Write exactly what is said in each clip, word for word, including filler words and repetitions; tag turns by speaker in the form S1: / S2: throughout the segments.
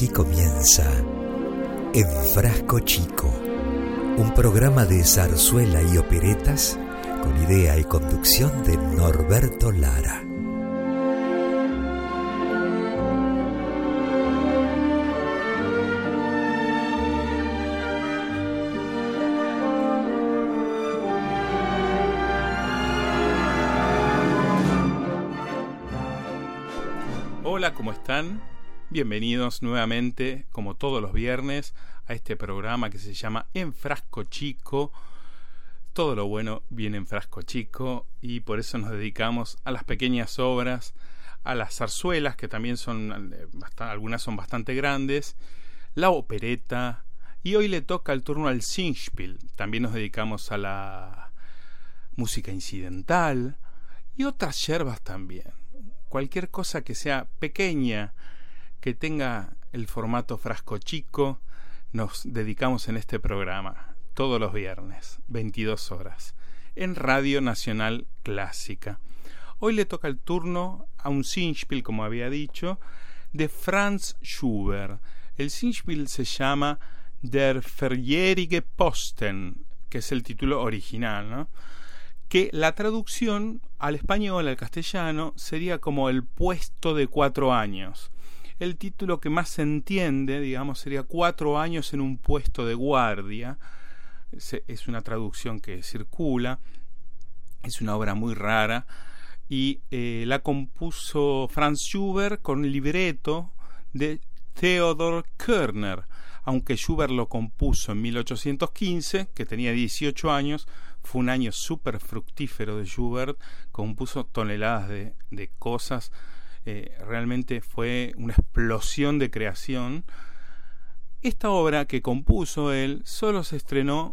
S1: comienza En Frasco Chico, un programa de zarzuela y operetas con idea y conducción de Norberto Lara.
S2: Hola, ¿cómo están? Bienvenidos nuevamente, como todos los viernes, a este programa que se llama En Frasco Chico. Todo lo bueno viene en frasco chico y por eso nos dedicamos a las pequeñas obras, a las zarzuelas, que también son, algunas son bastante grandes, la opereta, y hoy le toca el turno al Singspiel. También nos dedicamos a la música incidental y otras yerbas también. Cualquier cosa que sea pequeña, que tenga el formato frasco chico, nos dedicamos en este programa, todos los viernes, veintidós horas, en Radio Nacional Clásica. Hoy le toca el turno a un Singspiel, como había dicho, de Franz Schubert. El Singspiel se llama Der Verjährige Posten, que es el título original, ¿no? Que la traducción al español, al castellano, sería como el puesto de cuatro años. El título que más se entiende, digamos, sería cuatro años en un puesto de guardia. Es una traducción que circula, es una obra muy rara, y eh, la compuso Franz Schubert con libreto de Theodor Körner. Aunque Schubert lo compuso en mil ochocientos quince, que tenía dieciocho años, fue un año súper fructífero de Schubert, compuso toneladas de, de cosas, eh, realmente fue una explosión de creación. Esta obra que compuso él solo se estrenó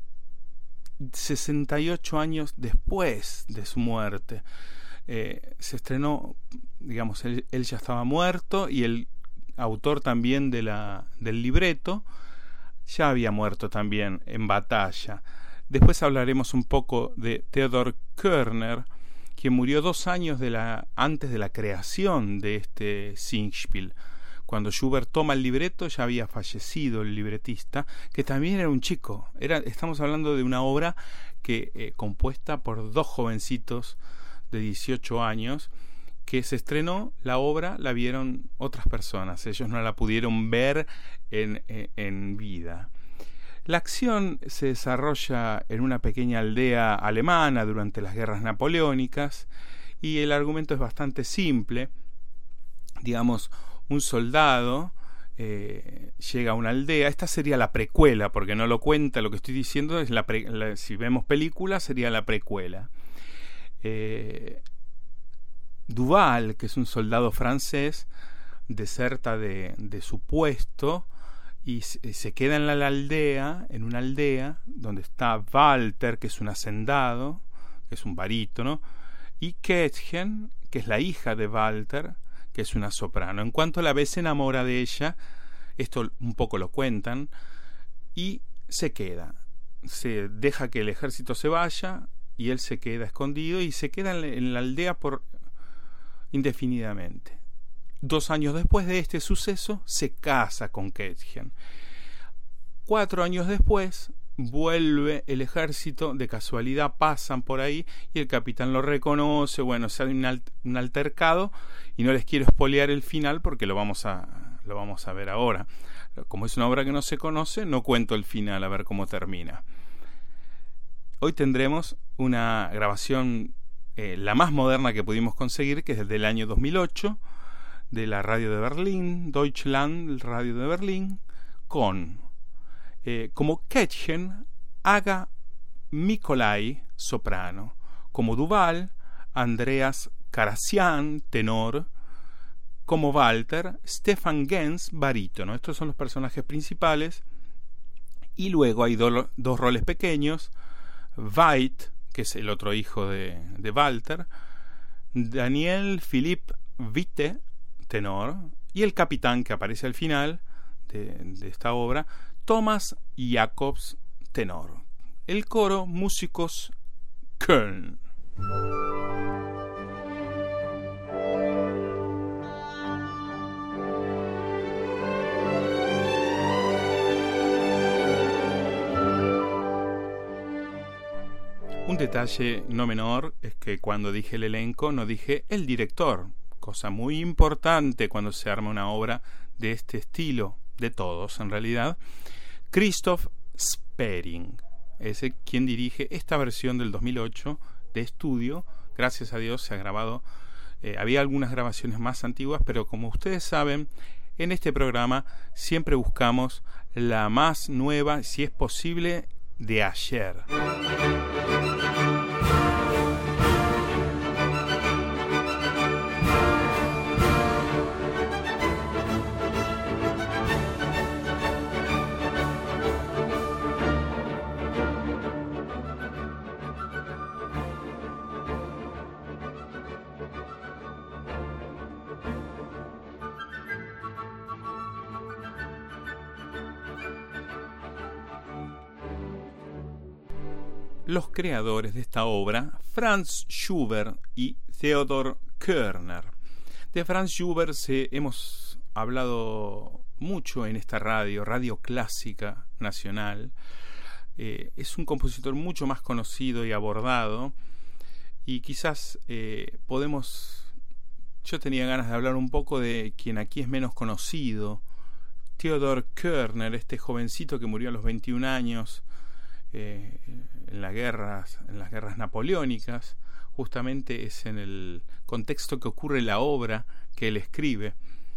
S2: sesenta y ocho años después de su muerte. Eh, se estrenó, digamos, él, él ya estaba muerto y el autor también de la, del libreto ya había muerto también en batalla. Después hablaremos un poco de Theodor Körner, quien murió dos años de la, antes de la creación de este Singspiel. Cuando Schubert toma el libreto ya había fallecido el libretista, que también era un chico. Era, estamos hablando de una obra que eh, compuesta por dos jovencitos de dieciocho años, que se estrenó, la obra la vieron otras personas, ellos no la pudieron ver en, en, en vida. La acción se desarrolla en una pequeña aldea alemana durante las guerras napoleónicas y el argumento es bastante simple. Digamos, un soldado eh, llega a una aldea. Esta sería la precuela, porque no lo cuenta, lo que estoy diciendo es la, pre, la si vemos película sería la precuela. Eh, Duval, que es un soldado francés, deserta de, de su puesto y se, se queda en la aldea, en una aldea donde está Walter, que es un hacendado, que es un barítono, y Kätchen, que es la hija de Walter, que es una soprano. En cuanto la ve, se enamora de ella, esto un poco lo cuentan, y se queda. Se deja que el ejército se vaya y él se queda escondido y se queda en la aldea por indefinidamente. Dos años después de este suceso se casa con Kätchen. Cuatro años después vuelve el ejército, de casualidad pasan por ahí y el capitán lo reconoce. Bueno, se hace un, alt- un altercado y no les quiero espolear el final porque lo vamos a lo vamos a ver ahora. Como es una obra que no se conoce, no cuento el final, a ver cómo termina. Hoy tendremos una grabación Eh, la más moderna que pudimos conseguir, que es del año dos mil ocho, de la radio de Berlín, Deutschland, radio de Berlín, con eh, como Kätchen, Aga Mikolai, soprano, como Duval, Andreas Karacian, tenor, como Walter, Stefan Gens, barítono. Estos son los personajes principales, y luego hay do, dos roles pequeños, Veit, que es el otro hijo de, de Walter, Daniel Philipp Witte, tenor, y el capitán que aparece al final de, de esta obra, Thomas Jacobs, tenor. El coro, músicos Köln. detalle no menor es que cuando dije el elenco no dije el director, cosa muy importante cuando se arma una obra de este estilo, de todos en realidad. Christoph Spering es el quien dirige esta versión del dos mil ocho de estudio. Gracias a Dios se ha grabado, eh, había algunas grabaciones más antiguas, pero como ustedes saben, en este programa siempre buscamos la más nueva, si es posible, de ayer. Los creadores de esta obra, Franz Schubert y Theodor Körner. De Franz Schubert se, hemos hablado mucho en esta radio, Radio Clásica Nacional. Eh, es un compositor mucho más conocido y abordado, y quizás eh, podemos... Yo tenía ganas de hablar un poco de quien aquí es menos conocido, Theodor Körner, este jovencito que murió a los veintiún años, Eh, en las guerras en las guerras napoleónicas. Justamente es en el contexto que ocurre la obra que él escribe.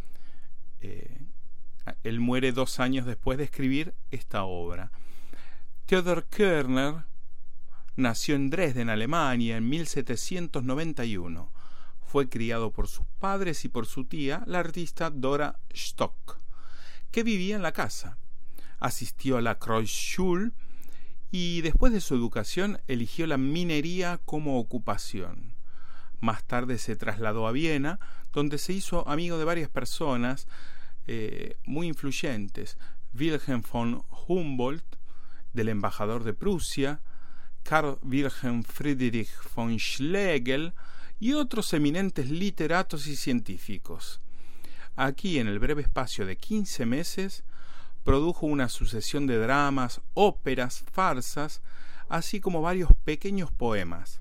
S2: eh, él muere dos años después de escribir esta obra. Theodor Körner nació en Dresden, Alemania, en mil setecientos noventa y uno. Fue criado por sus padres y por su tía, la artista Dora Stock, que vivía en la casa. Asistió a la Kreuzschule y después de su educación eligió la minería como ocupación. Más tarde se trasladó a Viena, donde se hizo amigo de varias personas eh, muy influyentes: Wilhelm von Humboldt, del embajador de Prusia, Karl Wilhelm Friedrich von Schlegel y otros eminentes literatos y científicos. Aquí, en el breve espacio de quince meses, produjo una sucesión de dramas, óperas, farsas, así como varios pequeños poemas.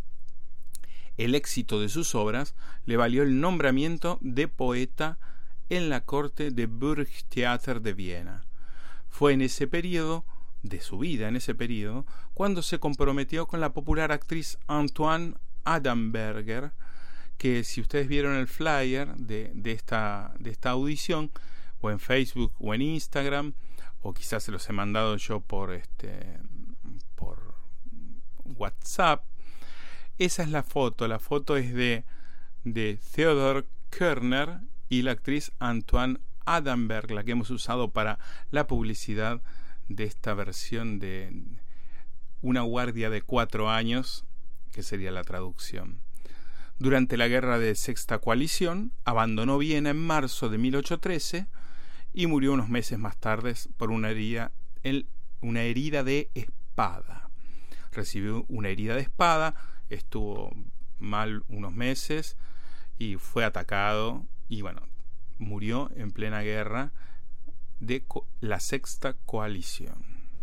S2: El éxito de sus obras le valió el nombramiento de poeta en la corte de Burgtheater de Viena. Fue en ese periodo de su vida, en ese periodo, cuando se comprometió con la popular actriz Antoine Adamberger, que si ustedes vieron el flyer de, de, esta, de esta audición, o en Facebook o en Instagram, o quizás se los he mandado yo por este por WhatsApp, esa es la foto. La foto es de, de Theodor Körner y la actriz Antoine Adamberg, la que hemos usado para la publicidad de esta versión de Una guardia de cuatro años, que sería la traducción. Durante la guerra de Sexta Coalición, abandonó Viena en marzo de mil ochocientos trece y murió unos meses más tarde por una herida, una herida de espada. Recibió una herida de espada, estuvo mal unos meses y fue atacado y bueno, murió en plena guerra de la Sexta Coalición.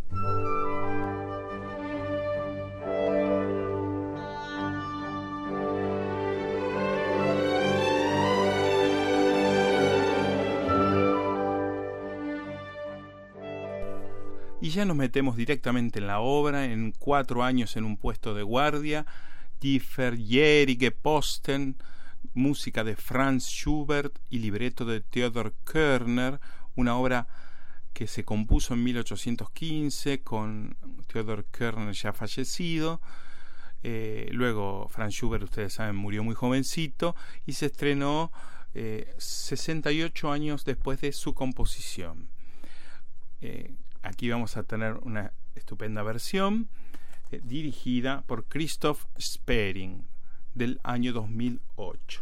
S2: Y ya nos metemos directamente en la obra, en cuatro años en un puesto de guardia, Die Verjährige Posten, música de Franz Schubert y libreto de Theodor Körner, una obra que se compuso en mil ochocientos quince con Theodor Körner ya fallecido. Eh, luego Franz Schubert, ustedes saben, murió muy jovencito y se estrenó eh, sesenta y ocho años después de su composición. Eh, Aquí vamos a tener una estupenda versión eh, dirigida por Christoph Spering del año dos mil ocho.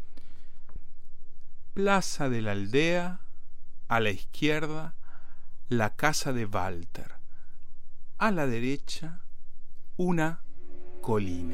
S2: Plaza de la Aldea, a la izquierda, la casa de Walter. A la derecha, una colina.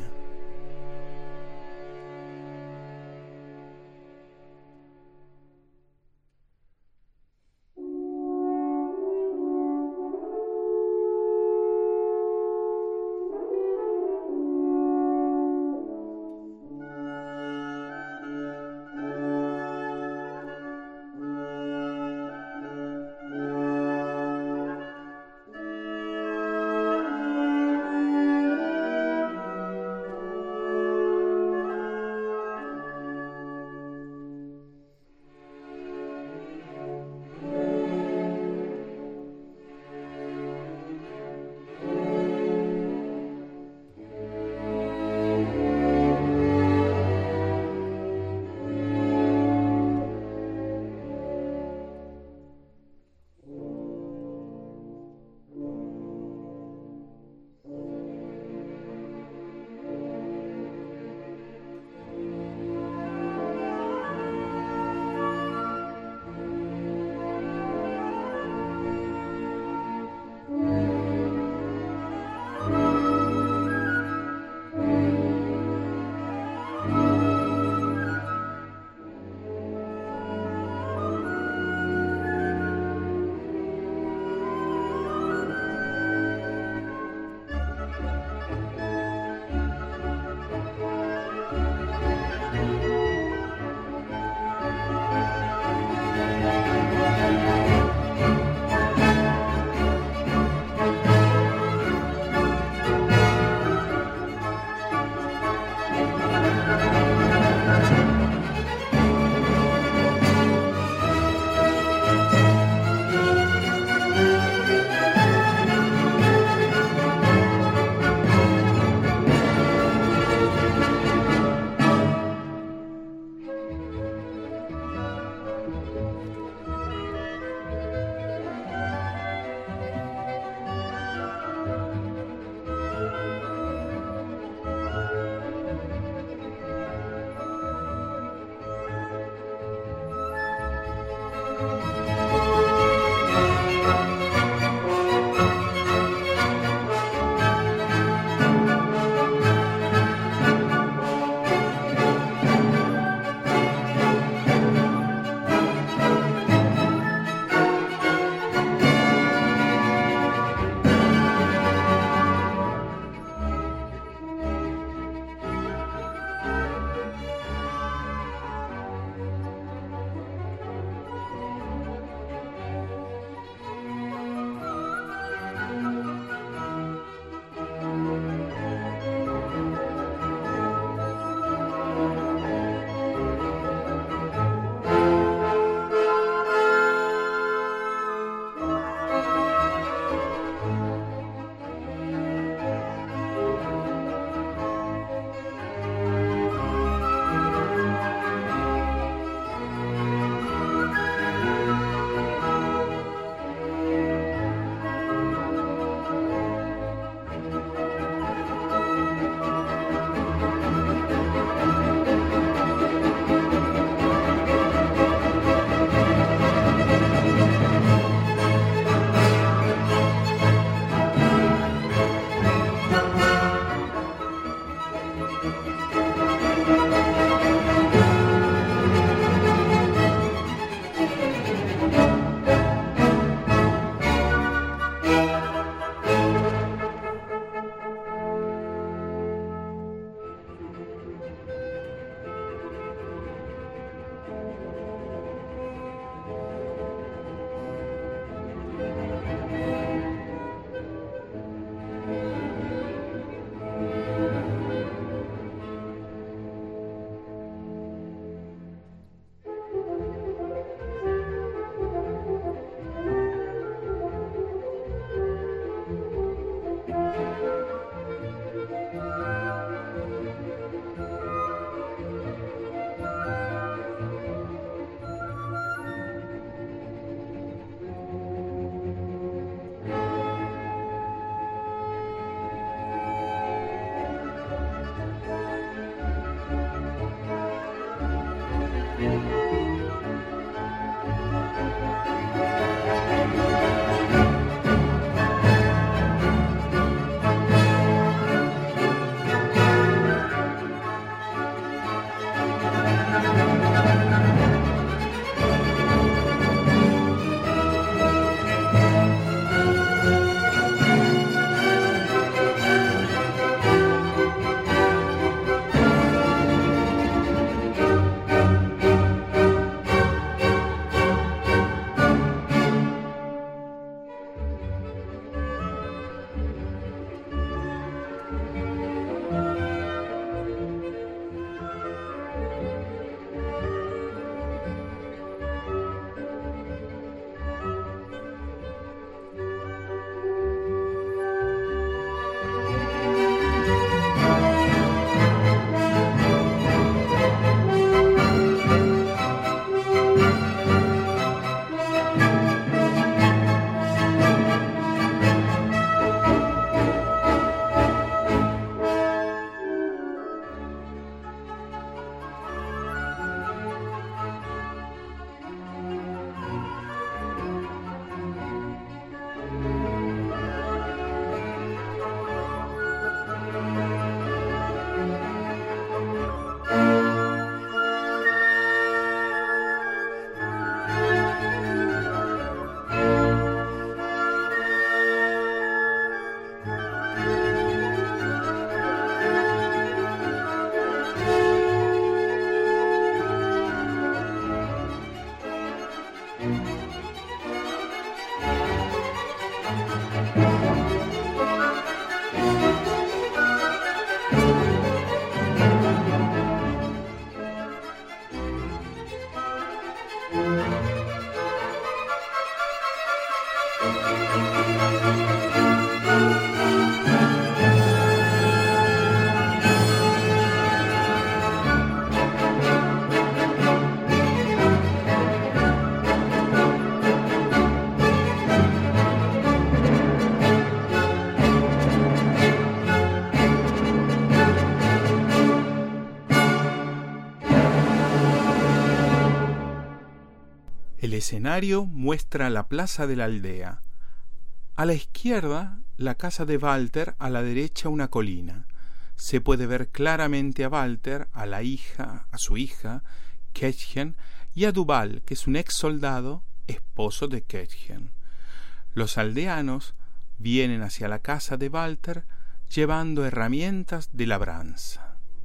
S2: El escenario muestra la plaza de la aldea. A la izquierda, la casa de Walter, a la derecha una colina. Se puede ver claramente a Walter, a la hija, a su hija, Käthchen, y a Duval, que es un ex soldado, esposo de Käthchen. Los aldeanos vienen hacia la casa de Walter llevando herramientas de labranza.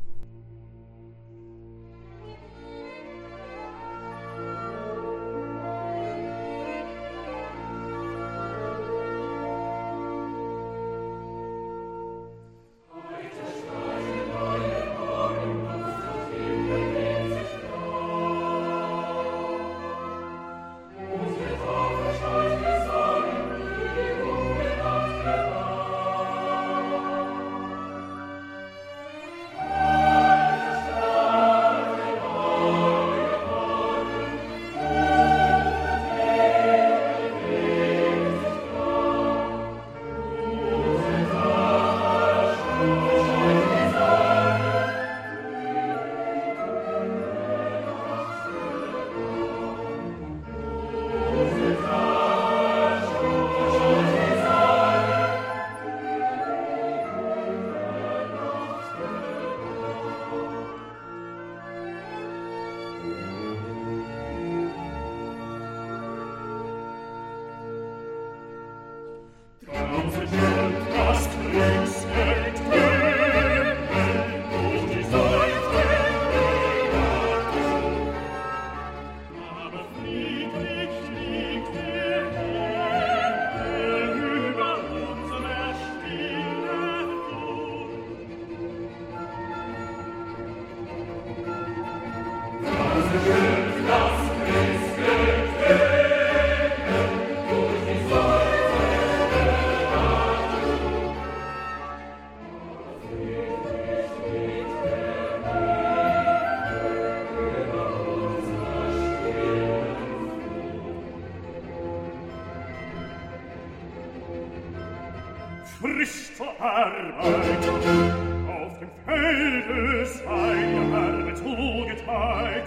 S3: Frisch zur Arbeit, auf dem Felde sei der Arme zugeteilt.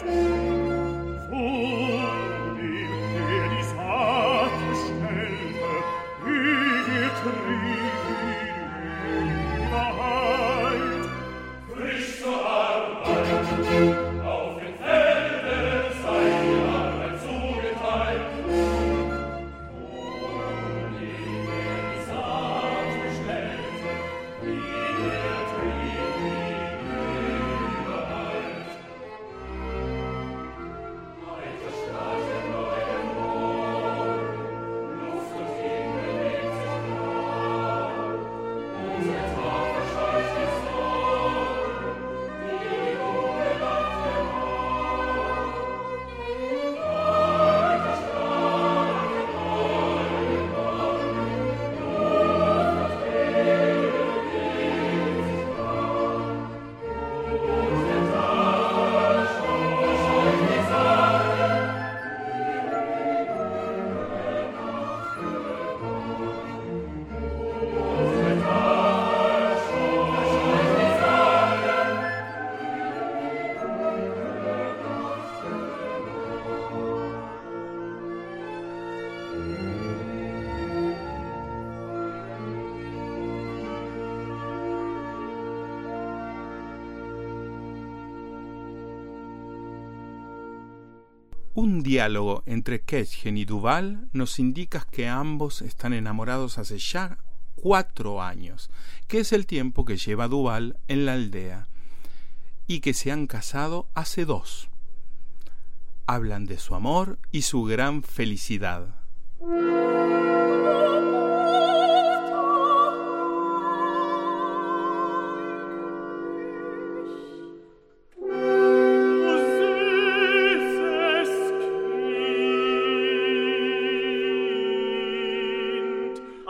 S3: Vor dem, der die Saat bestellte, wie der Trieb in Wahrheit. Frisch zur Arbeit, auf dem Felde sei der Arme zugeteilt.
S2: Un diálogo entre Käthchen y Duval nos indica que ambos están enamorados hace ya cuatro años, que es el tiempo que lleva Duval en la aldea, y que se han casado hace dos. Hablan de su amor y su gran felicidad.
S3: Oh,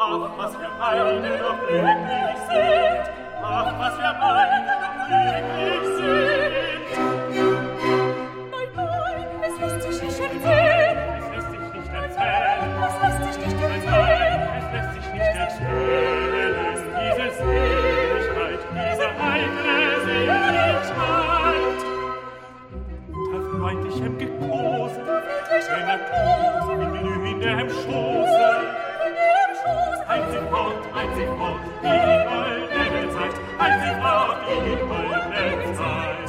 S3: Ach, was wir beide doch glücklich sind. Ach, was wir beide doch glücklich sind.
S4: Nein, nein, es lässt sich nicht erzählen.
S3: Es lässt sich nicht erzählen.
S4: Es lässt sich nicht erzählen.
S3: Es lässt sich nicht erzählen. Diese Seligkeit, diese heitere Seligkeit. Unter freundlichem Gekose, wenn er Kose in blühendem Schoße. Ein sie fort, ein sie fort, wie die goldene Zeit. Ein sie fort, wie die goldene Zeit.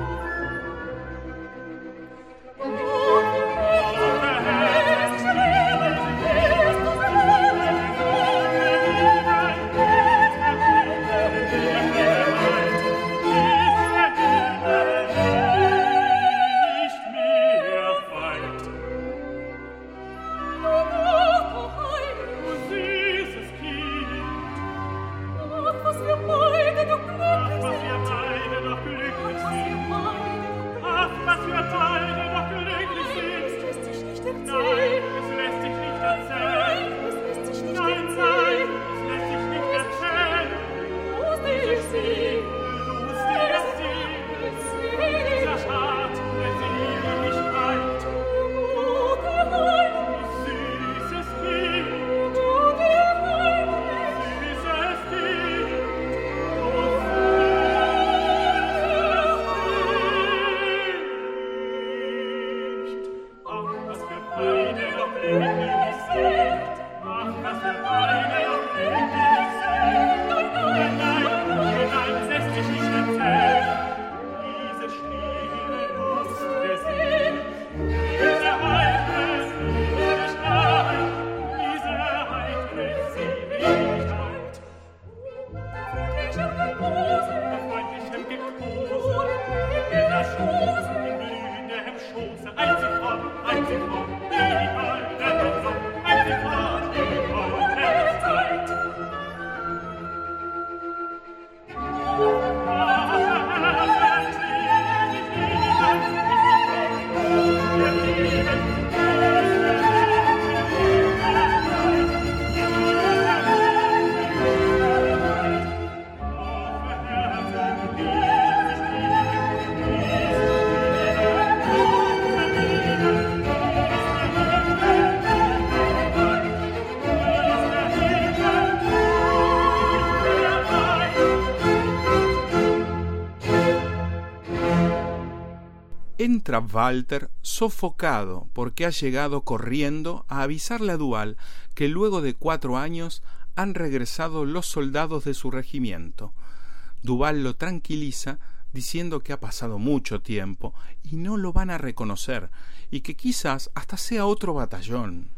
S2: Entra Walter sofocado porque ha llegado corriendo a avisarle a Duval que luego de cuatro años han regresado los soldados de su regimiento. Duval lo tranquiliza diciendo que ha pasado mucho tiempo y no lo van a reconocer y que quizás hasta sea otro batallón.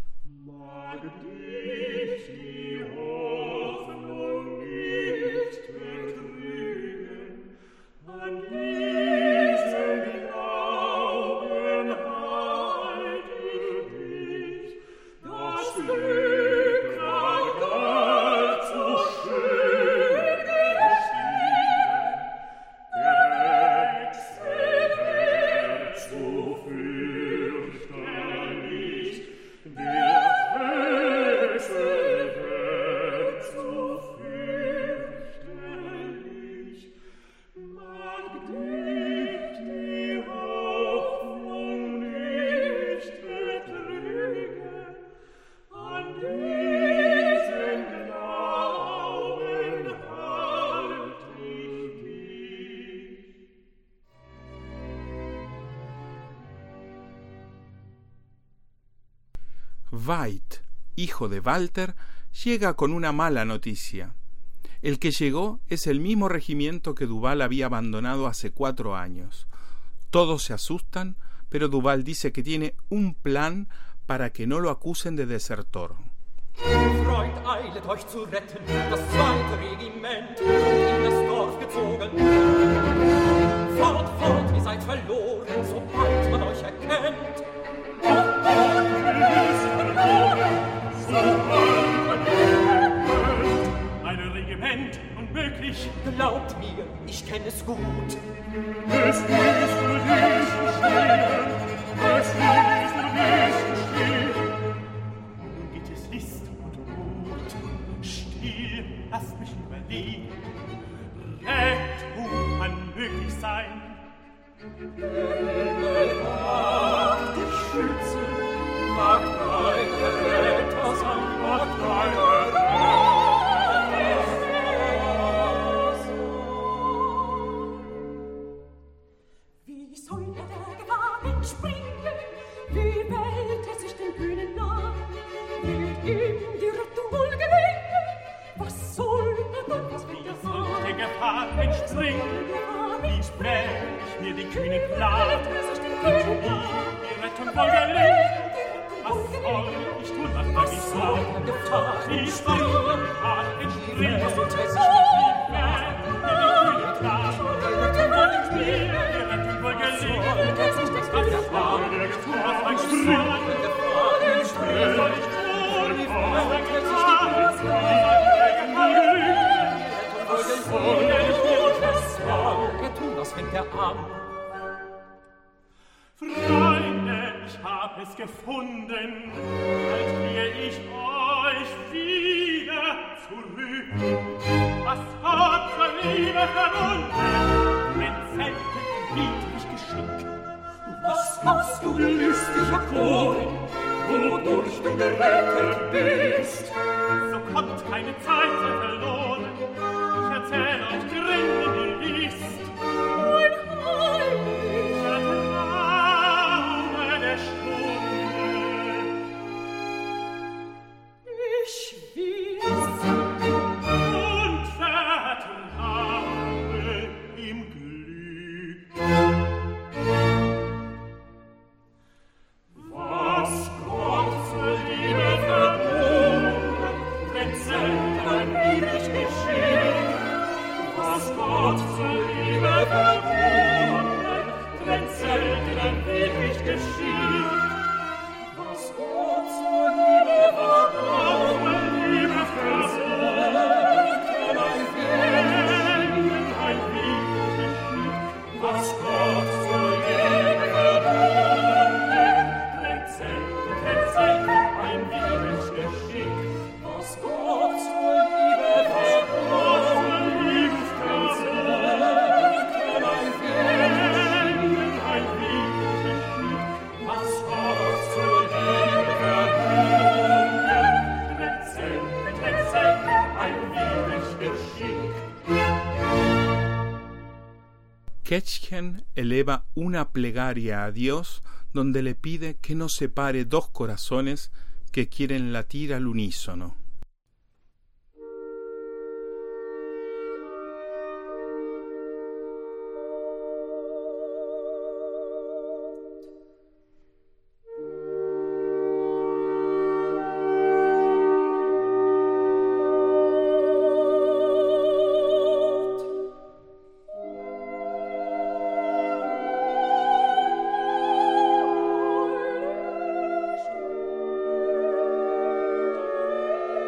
S2: Veit, hijo de Walter, llega con una mala noticia. El que llegó es el mismo regimiento que Duval había abandonado hace cuatro años. Todos se asustan, pero Duval dice que tiene un plan para que no lo acusen de desertor.
S5: Freund, eilet euch zu retten, das zweite Regiment kommt in das Dorf gezogen. Fort, fort, ihr seid verloren, sobald man euch erkennt.
S3: Fort, fort, ihr seid verloren, sobald man euch erkennt. Ein Regiment, unmöglich,
S5: Glaubt mir, ich kenn es gut.
S3: es ist nur nicht geschehen, es ist nur nicht geschehen. Nun geht es List und Mut, still, lass mich überlegen. Rettung kann möglich sein.
S5: Himmel, mag dich schützen, mag deine Retter sein, mag deine Retter sein.
S4: Wie soll er der Gefahr entspringen? Wie wählt er sich den kühnen Namen? Wird ihm die Rettung wohl gelingen? Was soll er dann, was wird er
S3: Soll
S4: sagen?
S3: der Gefahr entspringen? Wie sprech ich mir den kühnen Plan? Wird ihm die Rettung wohl gelingen? Was soll ich tun, was mag ich sagen? Wie soll der Gefahr entspringen? Wie wählt er sich den kühnen Plan? Wird ihm die Rettung wohl gelingen? Was soll der Gefahr entspringen? Was soll ich tun, was mag ich
S5: Was fängt er an?
S3: Freunde, ich hab es gefunden, bald kriege ich euch wieder zurück. Was Gott zur Liebe verbunden, wenn selten biet ich Geschick.
S5: Was hast du lüstiger Chor, wodurch du gerettet bist?
S3: So kommt keine Zeit mehr verloren, ich erzähl euch drin in die List.
S4: Mein Heilig,
S3: Der Traume der Stunde,
S4: ich will's.
S3: und vertraue im Glück. Was Gott zur Liebe verboten, wenn selten ein lieblich geschehen. Was Gott zur Liebe verboten, wenn selten ein lieblich geschehen. Was Gott zur Liebe verboten, Liebe verboten, ein Leben, ein lieblich geschehen. Was Gott zur Liebe verboten, wenn selten, wenn selten ein lieblich geschehen. Was Gott zur Liebe verboten, Liebe verboten, ein Leben, ein lieblich geschehen. Was Gott zur Liebe verboten, wenn selten, wenn selten ein lieblich geschehen.
S2: Ketchen eleva una plegaria a Dios donde le pide que no separe dos corazones que quieren latir al unísono.
S4: Heilig,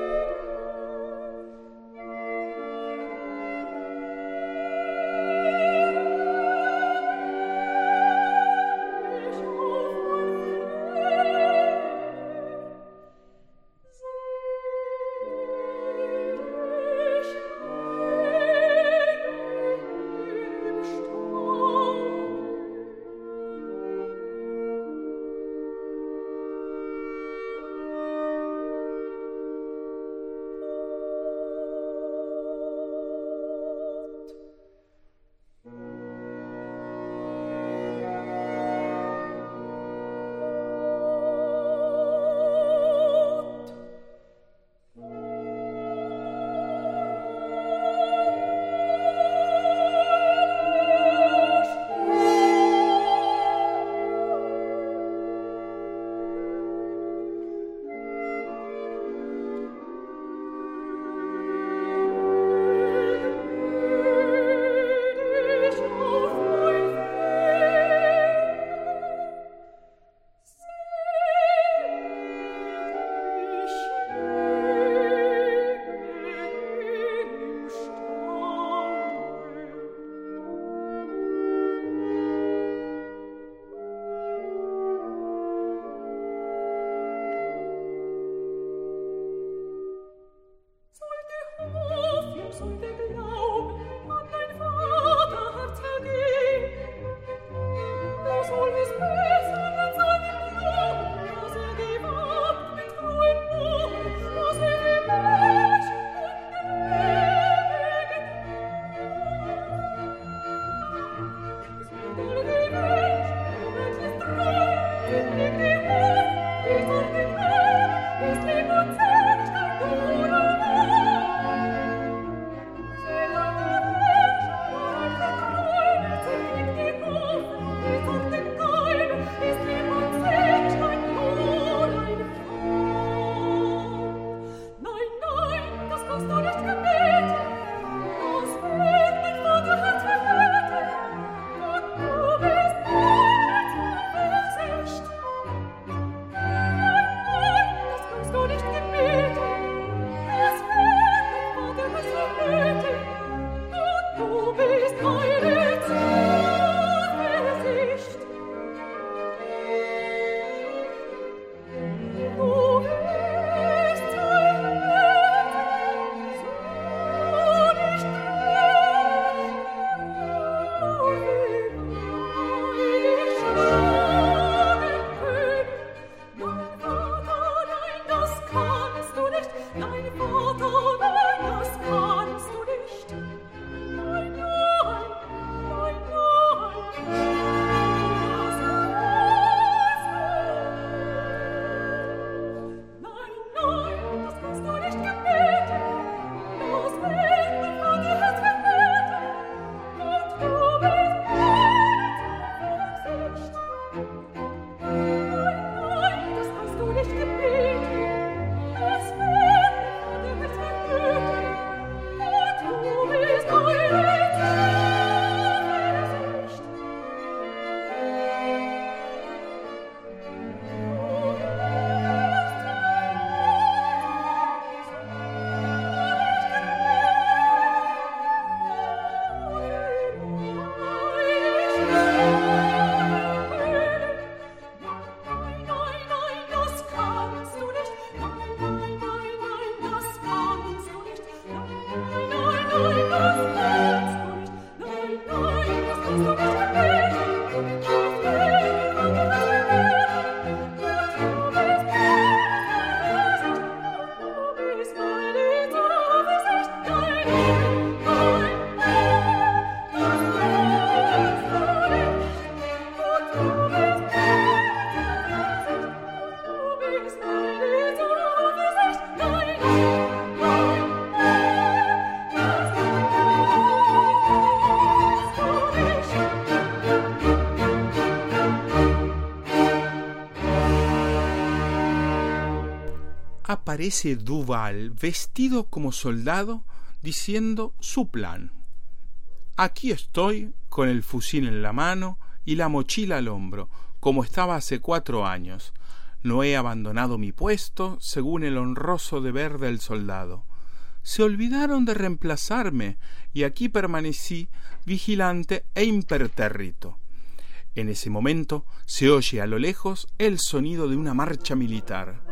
S2: aparece Duval vestido como soldado diciendo su plan. Aquí estoy con el fusil en la mano y la mochila al hombro, como estaba hace cuatro años. No he abandonado mi puesto, según el honroso deber del soldado. Se olvidaron de reemplazarme, y aquí permanecí vigilante e impertérrito. En ese momento se oye a lo lejos el sonido de una marcha militar.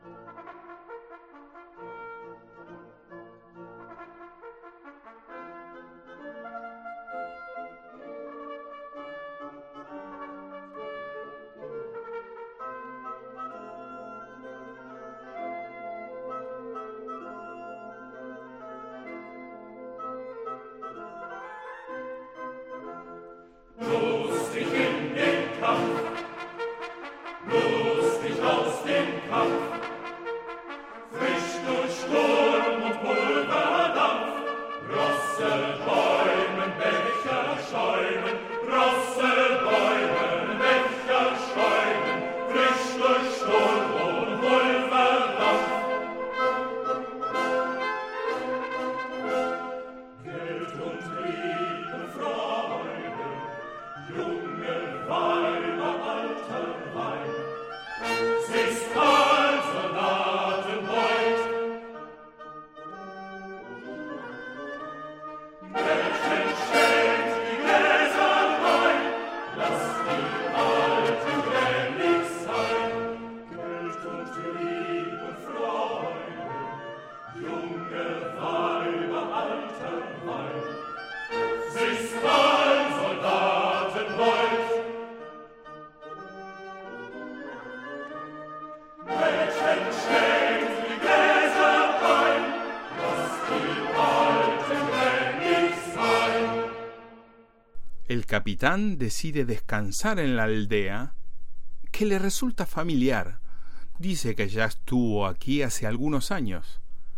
S2: El capitán decide descansar en la aldea, que le resulta familiar. Dice que ya estuvo aquí hace algunos años.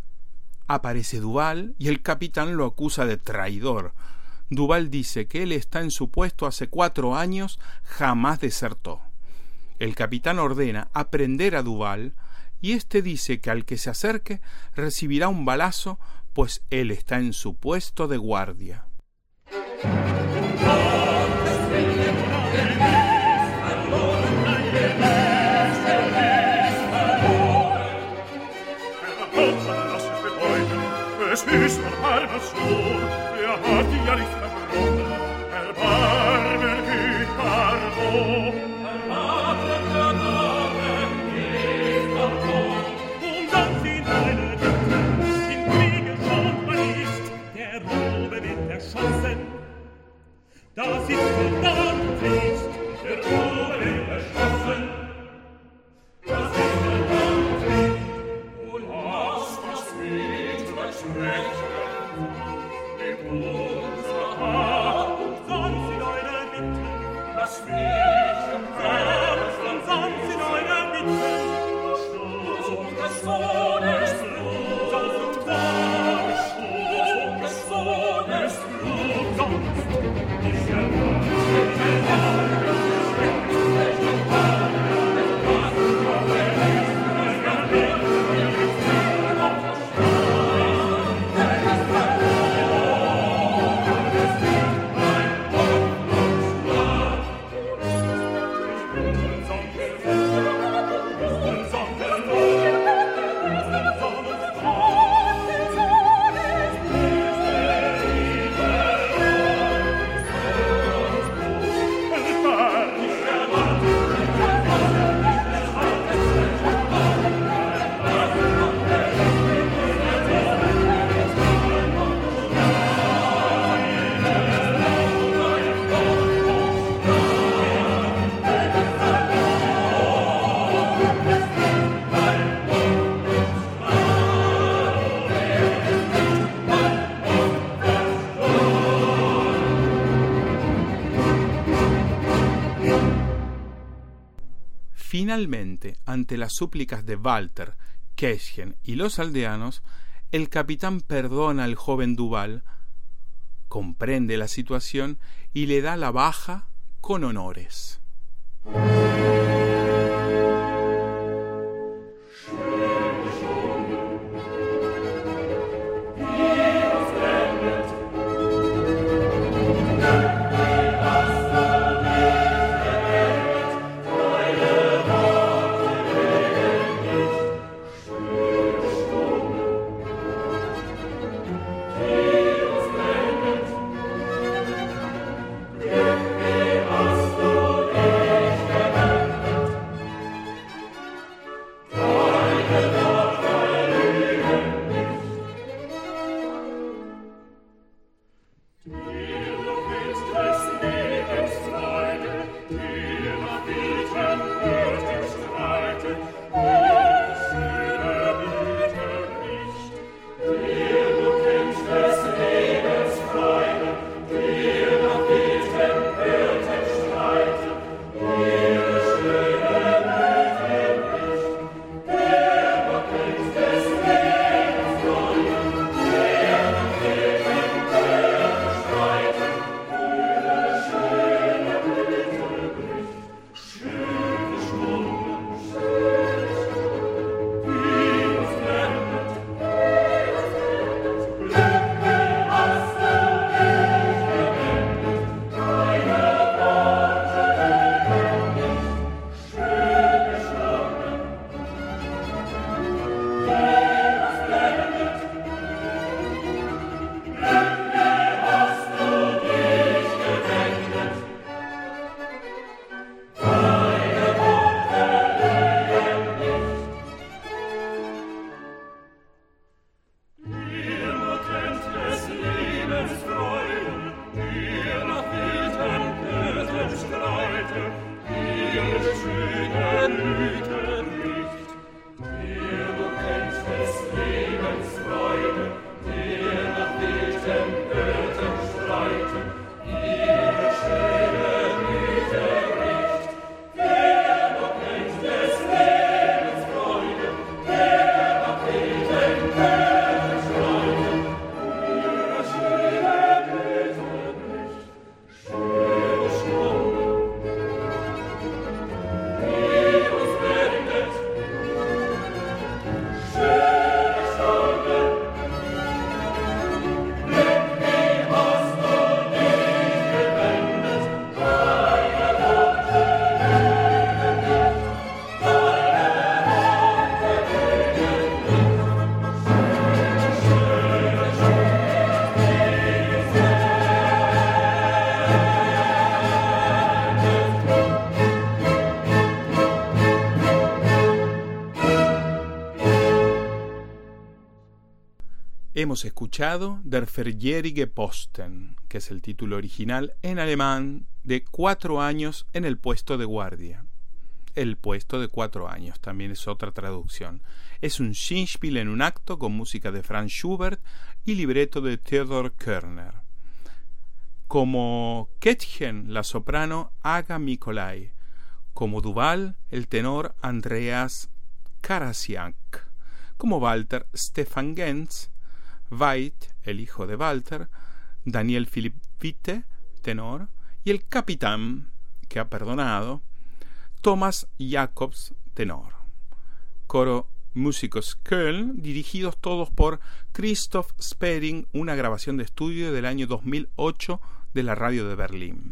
S2: Aparece Duval y el capitán lo acusa de traidor. Duval dice que él está en su puesto hace cuatro años, jamás desertó. El capitán ordena aprender a Duval y éste dice que al que se acerque recibirá un balazo, pues él está en su puesto de guardia.
S3: Es ist mein armer Sohn, er hat ja nicht verbrochen, erbarmen dich, Pardon. Erbarmen der Namen, nicht Pardon. Und dann sind deine Bitte, in Kriege schon verliebt, der Robe wird erschossen, da sitzt er da und fließt, der Robe wird erschossen, da sitzt er da und fließt, und hast das Lied sprechen, gib unser Haar und ganz in eurer Mitte, das Mädchen selbst und ganz in eurer Mitte, Stoß des Sohnes Blut, und war Stoß des Sohnes Blut, sonst ist er nicht erwartet.
S2: Finalmente, ante las súplicas de Walter, Kästchen y los aldeanos, el capitán perdona al joven Duval, comprende la situación y le da la baja con honores. Schön schon Hemos escuchado Der Verjährige Posten, que es el título original en alemán de cuatro años en el puesto de guardia. El puesto de cuatro años también es otra traducción. Es un Singspiel en un acto con música de Franz Schubert y libreto de Theodor Körner. Como Käthchen, la soprano Aga Mikolai. Como Duval, el tenor Andreas Karasiak. Como Walter, Stefan Gens. Veit, el hijo de Walter. Daniel Philipp Witte, tenor. Y el capitán, que ha perdonado, Thomas Jacobs, tenor. Coro Músicos Köln, dirigidos todos por Christoph Spering, una grabación de estudio del año dos mil ocho de la radio de Berlín.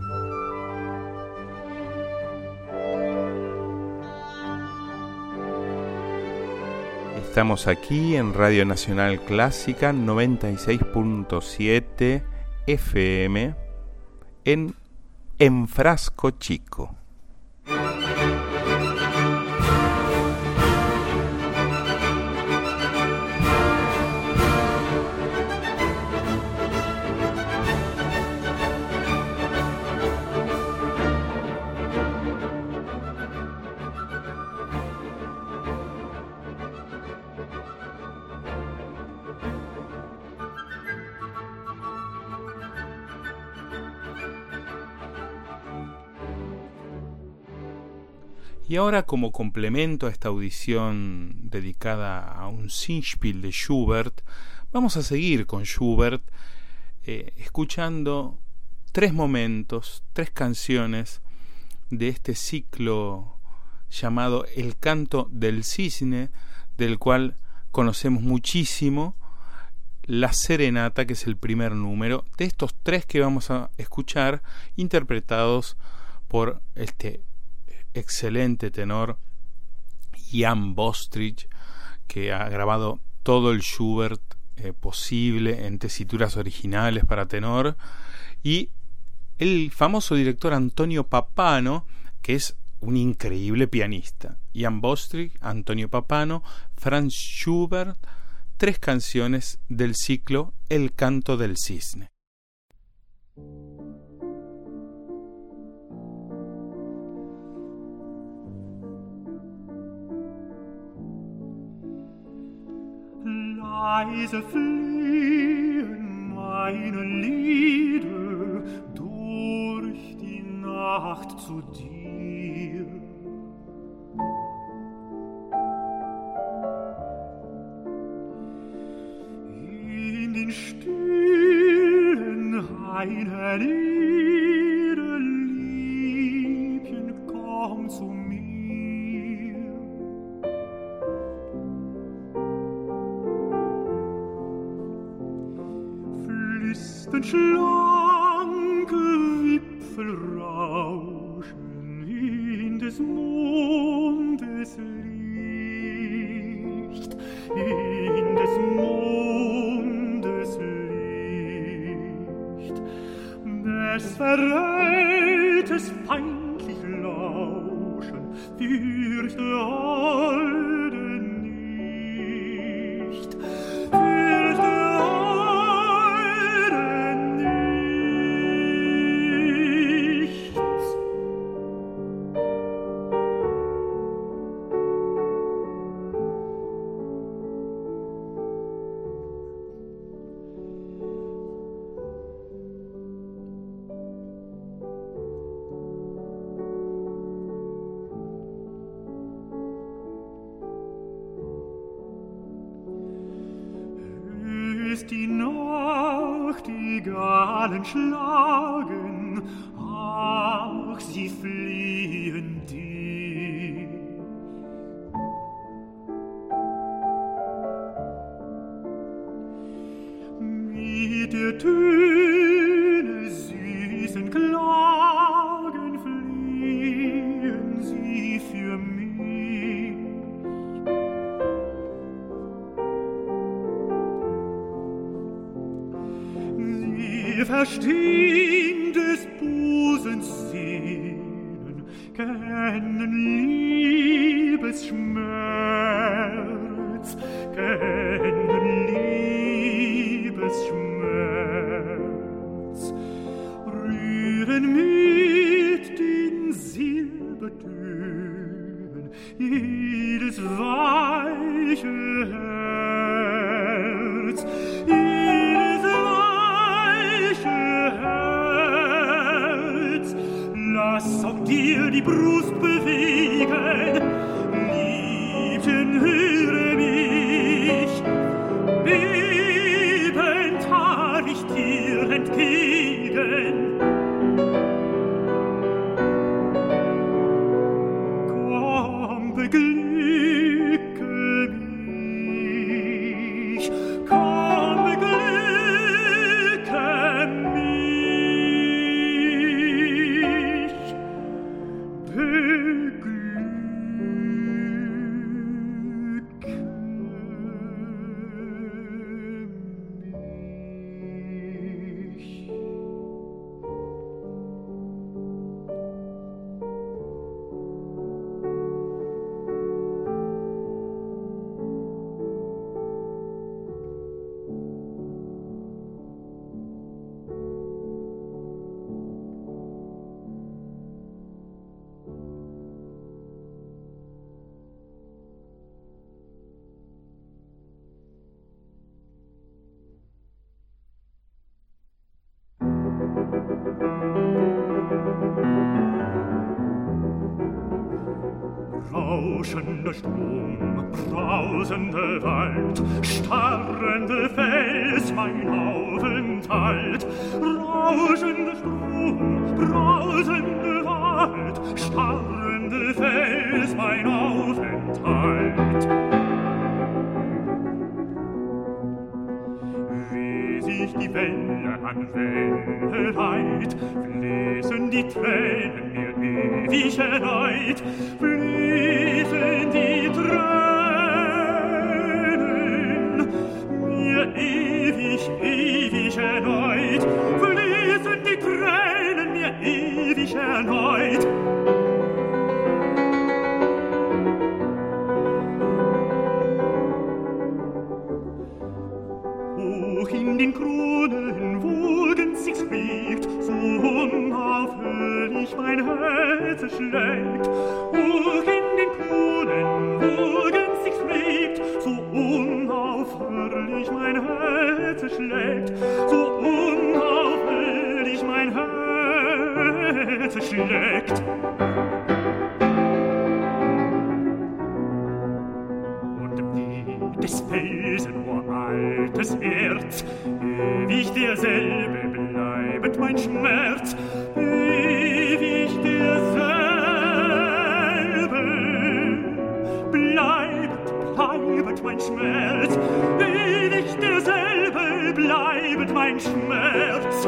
S2: Estamos aquí en Radio Nacional Clásica noventa y seis punto siete F M en En Frasco Chico. Y ahora, como complemento a esta audición dedicada a un Singspiel de Schubert, vamos a seguir con Schubert eh, escuchando tres momentos, tres canciones de este ciclo llamado El Canto del Cisne, del cual conocemos muchísimo la Serenata, que es el primer número de estos tres que vamos a escuchar, interpretados por este excelente tenor Jan Bostrich, que ha grabado todo el Schubert eh, posible en tesituras originales para tenor, y el famoso director Antonio Pappano, que es un increíble pianista. Jan Bostrich, Antonio Pappano, Franz Schubert, tres canciones del ciclo El Canto del Cisne.
S3: Leise fliehen meine Lieder durch die Nacht zu dir. In den stillen Hainen ihre Liebchen, komm zu mir. Den schlanke Wipfel rauschen in des Mondes Licht, in des Mondes Licht, des Verrätes feindlich Lauschen, fürchte alle nicht, fürchte die Nachtigallen schlagen, ach, sie fliehen dich. Mit der Töne süßen Klagen fliehen sie für mich. Sie verstehen des Busens Sehnen, kennen Liebesschmerz, kennen dir die Brust bewegen. Liebchen, höre mich, bebend harr ich dir entgegen. Komm, beglücke mich, komm, beglücke mich, beglücke rauschender Strom, brausender Wald, starrender Fels, mein Aufenthalt. Rauschender Strom, brausender Wald, starrender Fels, mein Aufenthalt. Wie sich die Welle an Welle leiht, fließen die Tränen mir ewig erneut, fließen die Tränen mir ewig, ewig erneut, fließen die Tränen mir ewig erneut. Hoch in den Kronen wogen sich's fliegt, so unaufhörlich mein Herz schlägt. Hoch in den Kronen wogen sich's fliegt, so unaufhörlich mein Herz schlägt, so unaufhörlich mein Herz schlägt. Des Felsen uraltes Erz, ewig derselbe bleibet mein Schmerz, ewig derselbe bleibet, bleibet mein Schmerz, ewig derselbe bleibet mein Schmerz.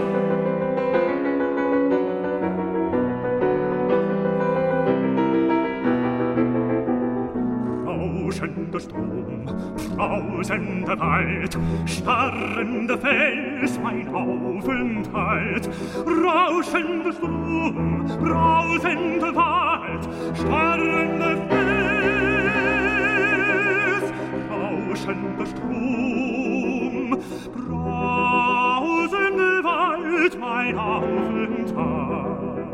S3: Rauschender Strom, brausender Wald, starrender Fels, mein Aufenthalt. Rauschender Strom, brausender Wald, starrender Fels, rauschender Strom, brausender Wald, mein Aufenthalt.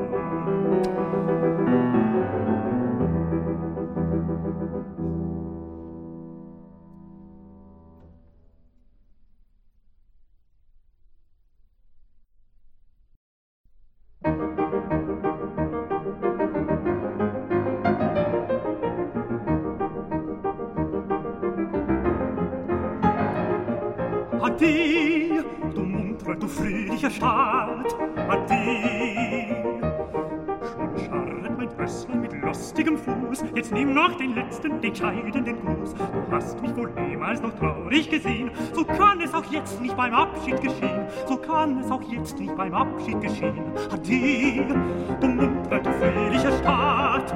S3: Ade, du muntrer, du fröhlicher Staat, ade. Schon scharret mein Rösslein mit lustigem Fuß, jetzt nimm noch den letzten, den scheidenden Gruß. Du hast mich wohl niemals noch traurig gesehen, so kann es auch jetzt nicht beim Abschied geschehen, so kann es auch jetzt nicht beim Abschied geschehen. Ade, du muntrer, du fröhlicher Staat,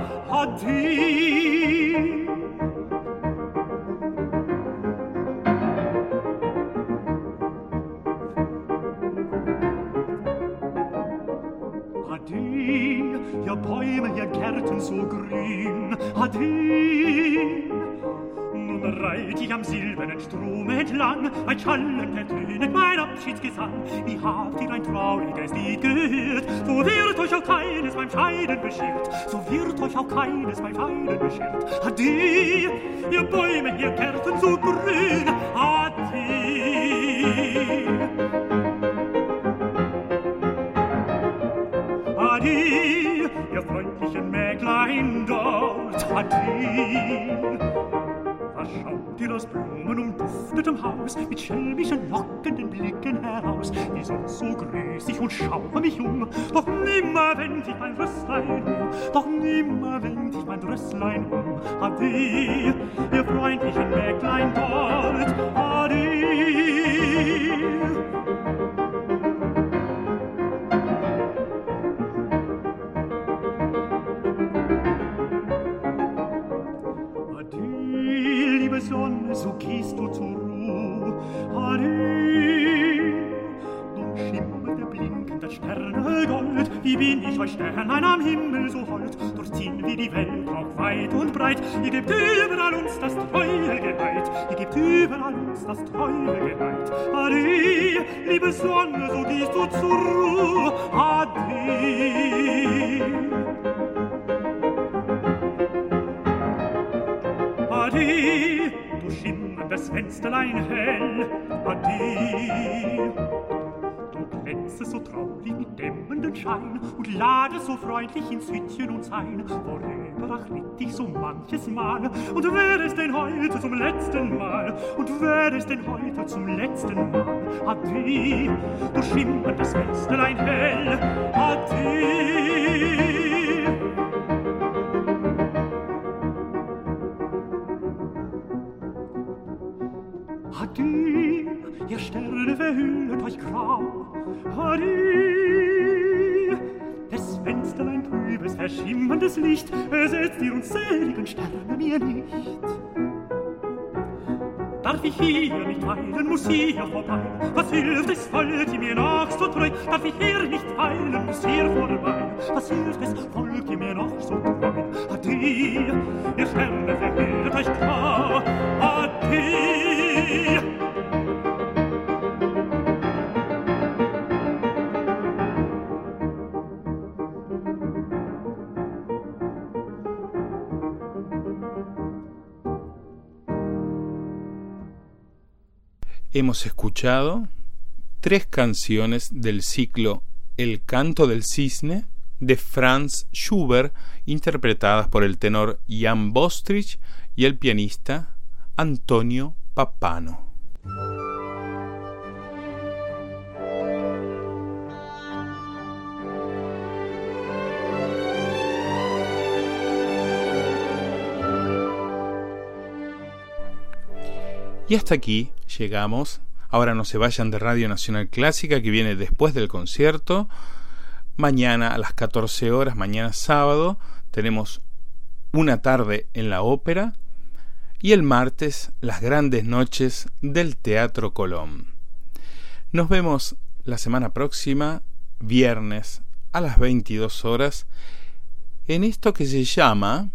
S3: ade. Ihr Bäume, ihr Gärten so grün, ade. Nun reit ich am silbernen Strom entlang, ein Schallen ertönet mein Abschiedsgesang. Wie habt ihr ein trauriges Lied gehört, so wird euch auch keines beim Scheiden beschert, so wird euch auch keines beim Scheiden beschert. Ade, ihr Bäume, ihr Gärten so grün, ade. Ade, ihr freundlichen Ade. Was schaut ihr aus blumenumduftetem Haus mit schelmischen, lockenden Blicken heraus? Wie sonst so grüß ich und schaue mich um, doch nimmer wend ich mein Rösslein um, doch nimmer wend ich mein Rösslein um. Ade, ihr freundlichen Mäglein dort, ade. Sonne, so gehst du zur Ruhe. Ade, nun schimmert der blinkende Sterne Gold. Wie bin ich euch Sternlein am Himmel so hold? Durchziehen wir die Welt auch weit und breit. Ihr gebt überall uns das treue Geleit. Ihr gebt überall uns das treue Geleit. Ade, liebe Sonne, so gehst du zur Ruhe. Ade. Ade, du schimmerndes Fensterlein hell, ade. Du glänzest so traulich mit dämmendem Schein und ladest so freundlich ins Hüttchen uns ein, worüber ach ritt ich so manches Mal. Und wär es denn heute zum letzten Mal, und wär es denn heute zum letzten Mal, ade, du schimmerndes Fensterlein hell, ade. Ade, ihr Sterne verhüllet euch grau. Ade, des Fensterlein trübes, verschimmerndes Licht ersetzt ihr unzähligen Sterne mir nicht. Darf ich hier nicht weilen, muss hier vorbei. Was hilft es, folgt ihr mir noch so treu? Darf ich hier nicht weilen, muss hier vorbei. Was hilft es, folgt ihr mir noch so treu? Ade, ihr Sterne verhüllet euch grau. Ade.
S2: Hemos escuchado tres canciones del ciclo El canto del cisne de Franz Schubert, interpretadas por el tenor Jan Bostrich y el pianista Antonio Pappano. Y hasta aquí llegamos. Ahora no se vayan de Radio Nacional Clásica, que viene después del concierto. Mañana a las catorce horas, mañana sábado, tenemos una tarde en la ópera. Y el martes, las grandes noches del Teatro Colón. Nos vemos la semana próxima, viernes, a las veintidós horas, en esto que se llama...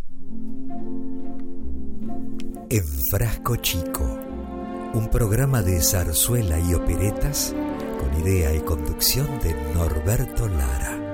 S1: En Frasco Chico, un programa de zarzuela y operetas con idea y conducción de Norberto Lara.